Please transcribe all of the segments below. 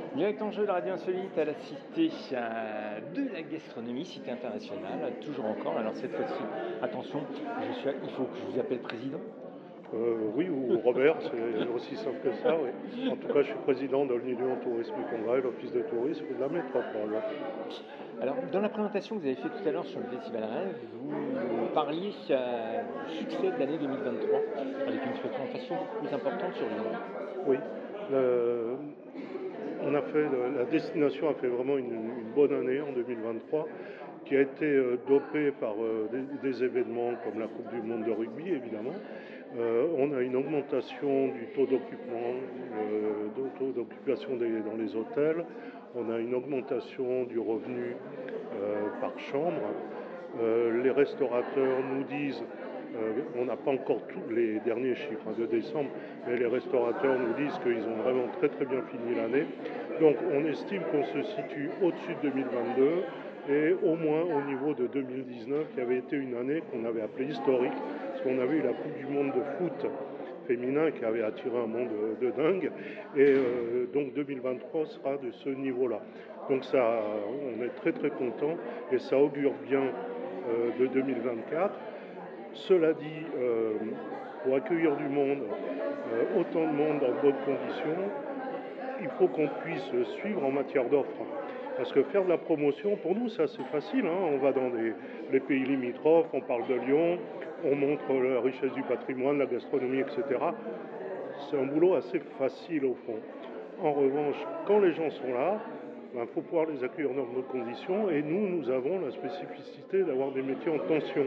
Direct en jeu, la radio insolite à la cité de la gastronomie, cité internationale, toujours encore. Alors cette fois-ci, attention, il faut que je vous appelle président. Oui, ou Robert, c'est aussi simple que ça, oui. En tout cas, je suis président de l'Union Tourisme et Congrès, l'Office de tourisme de la métropole. Alors, dans la présentation que vous avez fait tout à l'heure sur le Festival Rêve, vous parliez du succès de l'année 2023, avec une fréquentation beaucoup plus importante sur Lyon. Oui, le- on a fait, la destination a fait vraiment une bonne année en 2023, qui a été dopée par des événements comme la Coupe du Monde de rugby, évidemment. On a une augmentation du taux d'occupement, taux d'occupation dans les hôtels. On a une augmentation du revenu par chambre. Les restaurateurs nous disent, on n'a pas encore tous les derniers chiffres de décembre, mais les restaurateurs nous disent qu'ils ont vraiment très très bien fini l'année. Donc on estime qu'on se situe au-dessus de 2022 et au moins au niveau de 2019, qui avait été une année qu'on avait appelée historique, parce qu'on avait eu la Coupe du Monde de foot féminin qui avait attiré un monde de dingue. Et donc 2023 sera de ce niveau-là. Donc ça, on est très très content et ça augure bien de 2024. Cela dit, pour accueillir du monde, autant de monde dans de bonnes conditions, il faut qu'on puisse suivre en matière d'offres. Parce que faire de la promotion, pour nous, ça c'est facile. On va dans les pays limitrophes, on parle de Lyon, on montre la richesse du patrimoine, la gastronomie, etc. C'est un boulot assez facile au fond. En revanche, quand les gens sont là, il faut pouvoir les accueillir dans de bonnes conditions. Et nous avons la spécificité d'avoir des métiers en tension.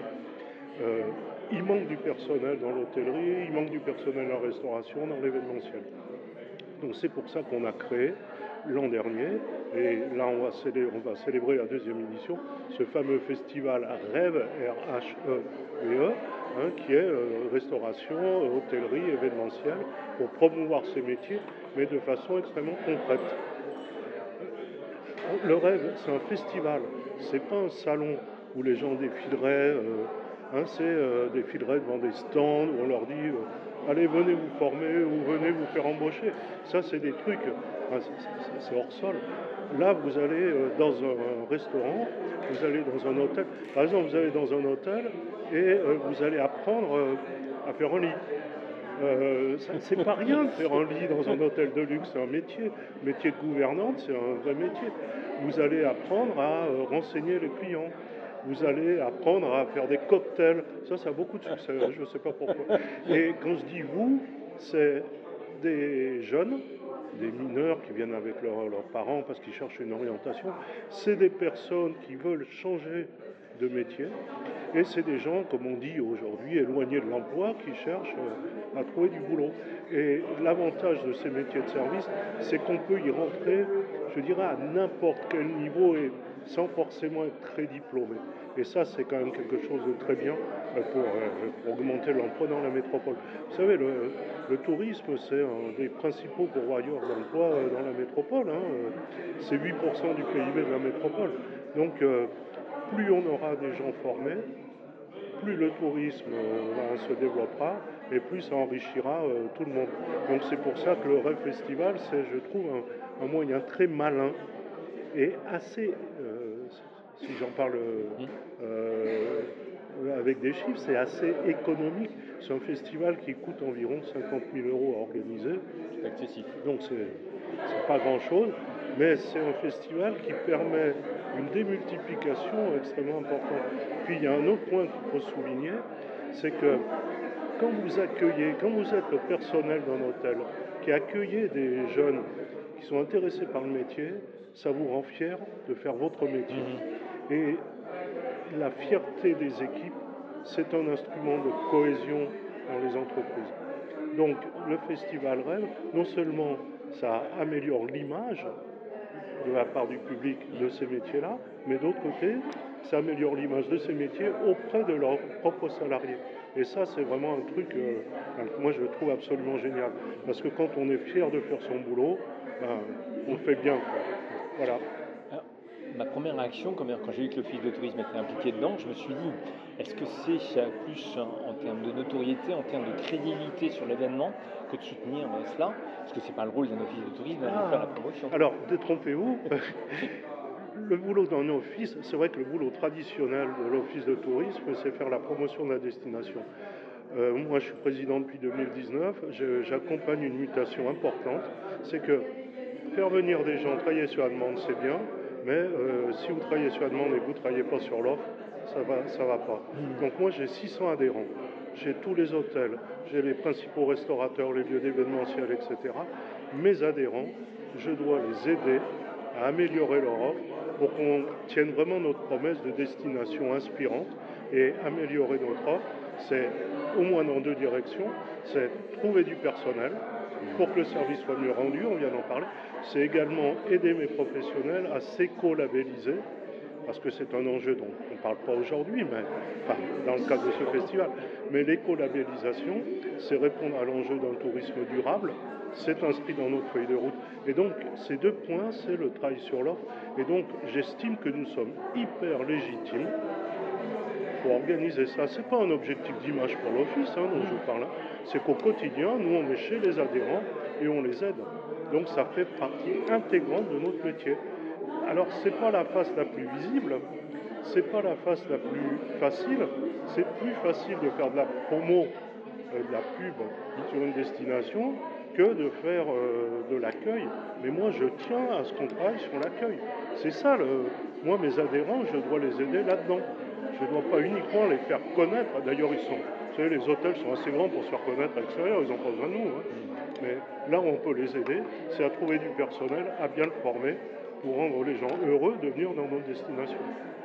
Il manque du personnel dans l'hôtellerie, il manque du personnel dans la restauration, dans l'événementiel. Donc c'est pour ça qu'on a créé l'an dernier, et là on va célébrer la deuxième édition, ce fameux festival Rêve, R-H-E-V-E, qui est restauration, hôtellerie, événementiel, pour promouvoir ces métiers, mais de façon extrêmement concrète. Le Rêve, c'est un festival, c'est pas un salon où les gens défileraient, c'est défileraient devant des stands où on leur dit allez, venez vous former ou venez vous faire embaucher. Ça, c'est des trucs, c'est hors sol. Là, vous allez dans un restaurant, vous allez dans un hôtel. Par exemple, vous allez dans un hôtel et vous allez apprendre à faire un lit. C'est pas rien de faire un lit dans un hôtel de luxe, c'est un métier. Métier de gouvernante, c'est un vrai métier. Vous allez apprendre à renseigner les clients. Vous allez apprendre à faire des cocktails. Ça a beaucoup de succès, je ne sais pas pourquoi. Et quand je dis vous, c'est des jeunes, des mineurs qui viennent avec leurs parents parce qu'ils cherchent une orientation. C'est des personnes qui veulent changer de métier. Et c'est des gens, comme on dit aujourd'hui, éloignés de l'emploi, qui cherchent à trouver du boulot. Et l'avantage de ces métiers de service, c'est qu'on peut y rentrer, je dirais, à n'importe quel niveau et sans forcément être très diplômé. Et ça, c'est quand même quelque chose de très bien pour augmenter l'emploi dans la métropole. Vous savez, le tourisme, c'est un des principaux pourvoyeurs d'emploi dans la métropole. C'est 8% du PIB de la métropole. Donc, plus on aura des gens formés, plus le tourisme se développera et plus ça enrichira tout le monde. Donc c'est pour ça que le Rêve Festival, c'est, je trouve, un moyen très malin et assez, si j'en parle avec des chiffres, c'est assez économique. C'est un festival qui coûte environ 50 000 euros à organiser. C'est accessible. Donc c'est pas grand-chose, mais c'est un festival qui permet une démultiplication extrêmement importante. Puis il y a un autre point qu'il faut souligner, c'est que quand vous êtes le personnel d'un hôtel, qui accueillez des jeunes qui sont intéressés par le métier, ça vous rend fier de faire votre métier. Et la fierté des équipes, c'est un instrument de cohésion dans les entreprises. Donc le festival Rêve, non seulement ça améliore l'image de la part du public de ces métiers-là, mais d'autre côté, ça améliore l'image de ces métiers auprès de leurs propres salariés. Et ça, c'est vraiment un truc que moi je trouve absolument génial. Parce que quand on est fier de faire son boulot, on le fait bien. Voilà. Alors, ma première réaction, quand j'ai vu que l'Office de tourisme était impliqué dedans, je me suis dit, est-ce que c'est plus en termes de notoriété, en termes de crédibilité sur l'événement, que de soutenir cela? Parce que c'est pas le rôle d'un office de tourisme de faire la promotion. Alors, détrompez-vous, le boulot d'un office, c'est vrai que le boulot traditionnel de l'office de tourisme, c'est faire la promotion de la destination. Moi, je suis président depuis 2019, j'accompagne une mutation importante, c'est que faire venir des gens travailler sur la demande, c'est bien, mais si vous travaillez sur la demande et que vous ne travaillez pas sur l'offre, ça va pas. Donc moi, j'ai 600 adhérents, j'ai tous les hôtels, j'ai les principaux restaurateurs, les lieux d'événementiel, etc. Mes adhérents, je dois les aider à améliorer leur offre pour qu'on tienne vraiment notre promesse de destination inspirante. Et améliorer notre offre, c'est au moins dans deux directions, c'est trouver du personnel pour que le service soit mieux rendu, on vient d'en parler. C'est également aider mes professionnels à s'éco-labelliser, parce que c'est un enjeu dont on ne parle pas aujourd'hui, mais enfin, dans le cadre de ce festival. Mais l'éco-labellisation, c'est répondre à l'enjeu d'un tourisme durable, c'est inscrit dans notre feuille de route. Et donc, ces deux points, c'est le travail sur l'offre. Et donc, j'estime que nous sommes hyper légitimes pour organiser ça. Ce n'est pas un objectif d'image pour l'office dont je vous parle. C'est qu'au quotidien, nous, on est chez les adhérents et on les aide. Donc, ça fait partie intégrante de notre métier. Alors, ce n'est pas la face la plus visible, c'est pas la face la plus facile. C'est plus facile de faire de la promo, de la pub sur une destination que de faire de l'accueil. Mais moi, je tiens à ce qu'on travaille sur l'accueil. C'est ça, moi, mes adhérents, je dois les aider là-dedans. Je ne dois pas uniquement les faire connaître. D'ailleurs, vous savez, les hôtels sont assez grands pour se faire connaître à l'extérieur, ils n'ont pas besoin de nous. Mais là où on peut les aider, c'est à trouver du personnel, à bien le former, pour rendre les gens heureux de venir dans nos destinations.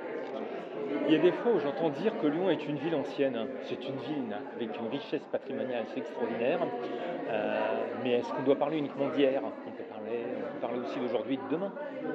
Il y a des fois où j'entends dire que Lyon est une ville ancienne. C'est une ville avec une richesse patrimoniale assez extraordinaire. Mais est-ce qu'on doit parler uniquement d'hier? On peut parler aussi d'aujourd'hui et de demain.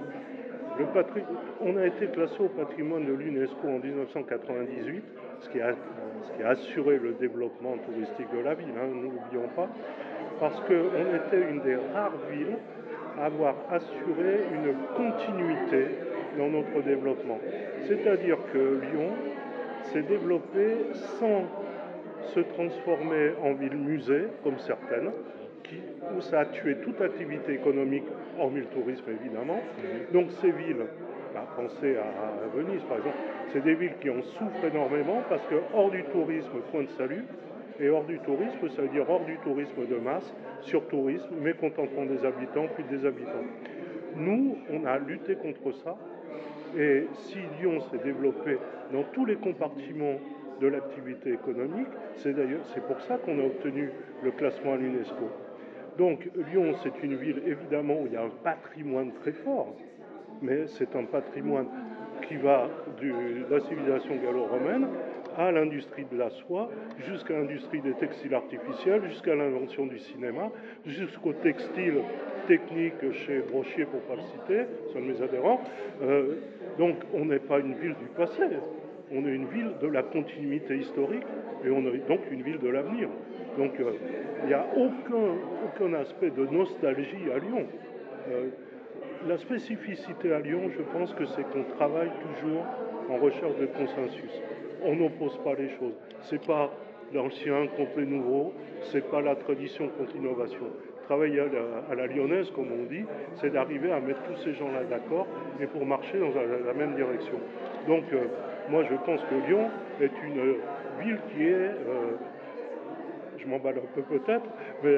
On a été classé au patrimoine de l'UNESCO en 1998, ce qui a assuré le développement touristique de la ville, ne l'oublions pas, parce qu'on était une des rares villes à avoir assuré une continuité dans notre développement. C'est-à-dire que Lyon s'est développée sans se transformer en ville-musée, comme certaines, où ça a tué toute activité économique, hormis le tourisme évidemment. Donc ces villes, pensez à Venise par exemple, c'est des villes qui en souffrent énormément parce que hors du tourisme, point de salut, et hors du tourisme, ça veut dire hors du tourisme de masse, sur-tourisme, mécontentement des habitants, puis des habitants. Nous, on a lutté contre ça, et si Lyon s'est développé dans tous les compartiments de l'activité économique, c'est pour ça qu'on a obtenu le classement à l'UNESCO. Donc Lyon, c'est une ville évidemment où il y a un patrimoine très fort, mais c'est un patrimoine qui va de la civilisation gallo-romaine à l'industrie de la soie, jusqu'à l'industrie des textiles artificiels, jusqu'à l'invention du cinéma, jusqu'au textile technique chez Brochier, pour ne pas le citer, c'est un de mes adhérents. Donc on n'est pas une ville du passé, on est une ville de la continuité historique, et on est donc une ville de l'avenir. Donc il n'y a aucun aspect de nostalgie à Lyon. La spécificité à Lyon, je pense que c'est qu'on travaille toujours en recherche de consensus. On n'oppose pas les choses. C'est pas l'ancien contre les nouveaux, c'est pas la tradition contre l'innovation. Travailler à la lyonnaise, comme on dit, c'est d'arriver à mettre tous ces gens-là d'accord et pour marcher dans la même direction. Donc, moi, je pense que Lyon est une ville qui est... je m'emballe un peu peut-être, mais...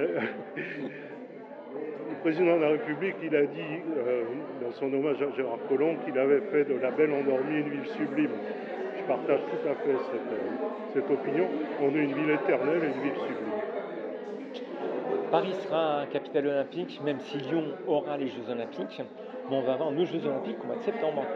Le président de la République, il a dit, dans son hommage à Gérard Collomb, qu'il avait fait de la Belle Endormie une ville sublime. Je partage tout à fait cette opinion. On est une ville éternelle et une ville sublime. Paris sera capitale olympique, même si Lyon aura les Jeux Olympiques. Mais on va avoir nos Jeux Olympiques au mois de septembre.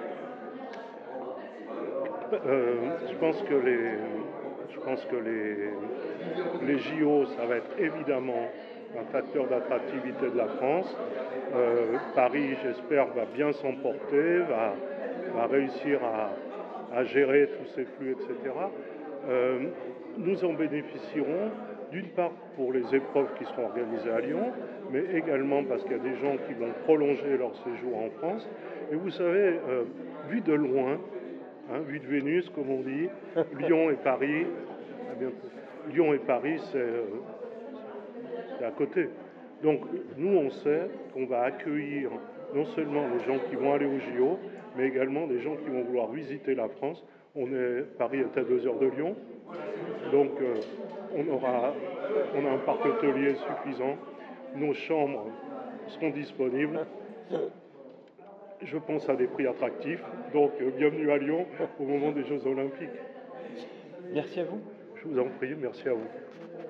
Je pense que les JO, ça va être évidemment un facteur d'attractivité de la France. Paris, j'espère, va bien s'emporter, va réussir à gérer tous ces flux, etc. Nous en bénéficierons d'une part pour les épreuves qui seront organisées à Lyon, mais également parce qu'il y a des gens qui vont prolonger leur séjour en France. Et vous savez, vu de loin, vue de Vénus, comme on dit, Lyon et Paris, à bientôt. Lyon et Paris, c'est à côté. Donc nous, on sait qu'on va accueillir non seulement les gens qui vont aller au JO, mais également des gens qui vont vouloir visiter la France. Paris est à 2 heures de Lyon, donc on a un parc hôtelier suffisant. Nos chambres seront disponibles. Je pense à des prix attractifs. Donc bienvenue à Lyon au moment des Jeux Olympiques. Merci à vous. Je vous en prie, merci à vous.